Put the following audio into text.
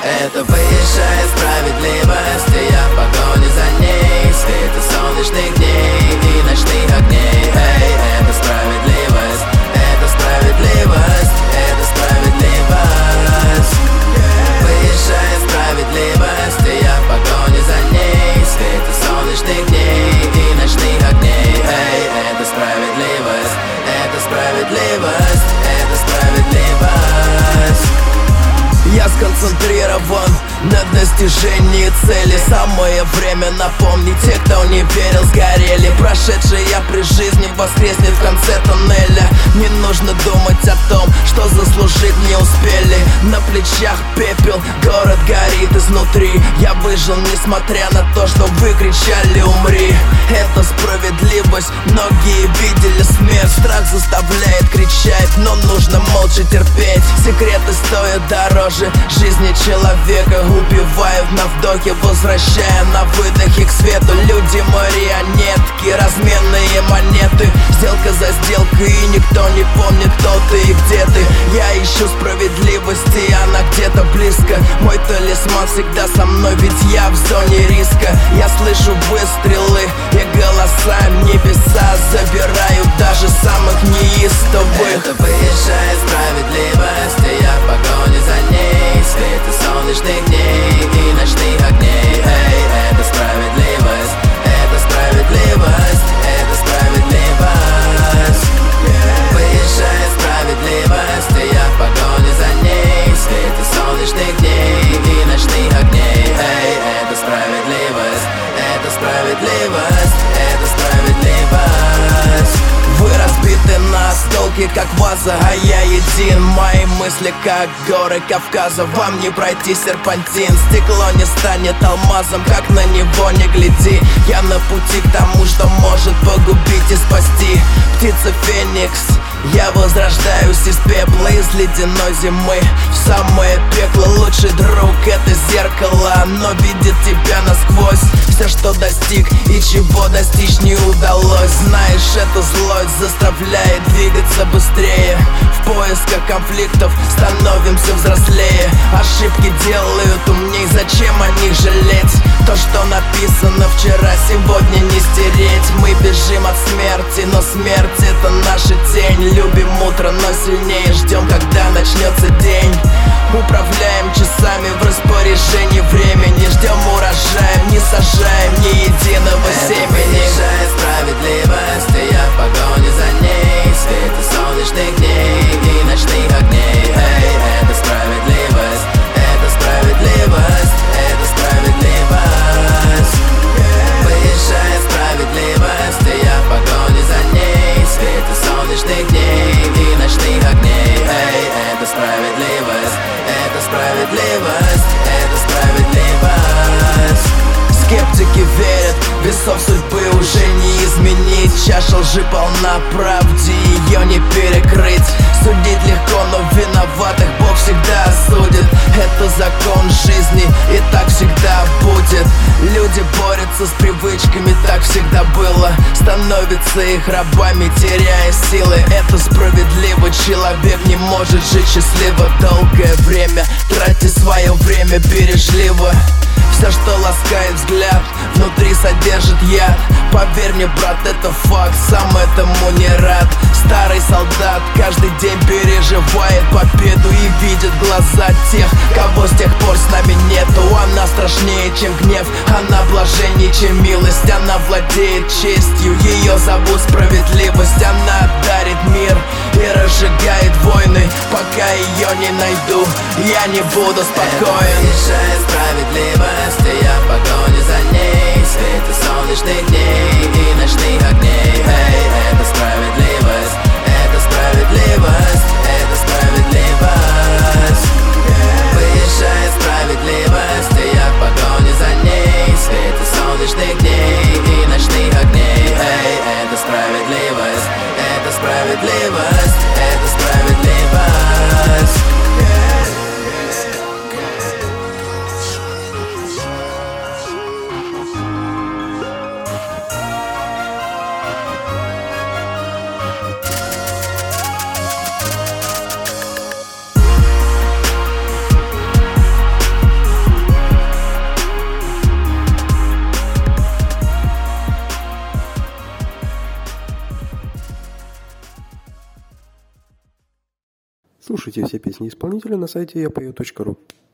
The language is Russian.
Это высшая справедливость, и я в погоне за ней. В свете солнечных дней и ночных огней. Эй, это справедливость, это справедливость, это справедливость. Высшая справедливость, и я в погоне за ней. В свете солнечных дней и ночных огней. Эй, это справедливость, это справедливость, это справедливость. Я сконцентрирован на достижении цели. Самое время напомнить тех, кто не верил, сгорели. Прошедшее я при жизни воскреснет в конце тоннеля. Не нужно думать о том, что заслужить не успели. На плечах пепел, город горит изнутри. Я выжил, несмотря на то, что вы кричали «умри». Это справедливость, многие видели смерть. Страх заставляет кричать, но нужно молча терпеть. Секреты стоят дороже жизни человека. Убивают на вдохе, возвращая на выдохе к свету. Люди марионетки, разменные монеты. Сделка за сделкой, и никто не помнит, кто ты и где ты. Я ищу справедливость, и она где-то близко. Мой талисман всегда со мной, ведь я в зоне риска. Я слышу выстрелы и голоса небеса забирают даже самых неистовых. Это высшая справедливость, и я в погоне за ней. В свете солнечных дней и ночных огней. Эй, это справедливость, это справедливость, это справедливость. Высшая справедливость, и я в погоне за ней. В свете солнечных дней и ночных огней. Эй, это справедливость, это справедливость, это справедливость. Вы разбиты на осколки, как ваза, а я един. Мои мысли, как горы Кавказа. Вам не пройти серпантин. Стекло не станет алмазом, как на него не гляди. Я на пути к тому, что может погубить и спасти. Птица Феникс, я возрождаюсь из пепла, из ледяной зимы в самое пекло. Лучший друг — это зеркало, оно видит тебя насквозь. Все, что достиг и чего достичь не удалось. Знаешь, эта злость заставляет двигаться быстрее. В поисках конфликтов становимся взрослее. Ошибки делают умней, зачем о них жалеть? То, что написано вчера, сегодня не стереть. Мы бежим от смерти, но смерть — это наша тень. Любим утро, но сильнее ждем, когда начнется день. Управляем часами в распоряжении времени. Ждем урожая, не сажаем ни единого семени. Высшая справедливость, и я в погоне за ней. В свете солнечных дней и ночных огней. Эй, это справедливость, это справедливость, это справедливость. Высшая справедливость, и я в погоне за ней. В свете солнечных дней и ночных огней. Эй, это справедливость, это справедливость, это справедливость. Скептики верят, весов судьбы уже не изменить. Чаша лжи полна правде, ее не перекрыть. Судить легко, но виноватых Бог всегда осудит. Это закон жизни, и так всегда будет. Люди борются с привычками, так всегда было. Становятся их рабами, теряя силы. Это справедливо, человек не может жить счастливо долгое время. Тратьте свое время бережливо. Все, что ласкает взгляд, внутри содержит яд. Поверь мне, брат, это факт, сам этому не рад. Старый солдат каждый день переживает победу и видит глаза тех, кого с тех пор с нами нету. Она страшнее, чем гнев, она блаженнее, чем милость. Она владеет честью, ее зовут справедливость. Она дарит мир и разжигает войны. Пока ее не найду, я не буду спокоен. Высшая справедливость, и я в погоне за ней. В свете солнечных дней и ночных огней. Эй, это справедливость, это справедливость, это справедливость. Высшая справедливость, и я в погоне за ней. В свете солнечных дней и ночных огней. Эй, это справедливость, это справедливость, это справедливость. Слушайте все песни исполнителя на сайте yapoe.ru.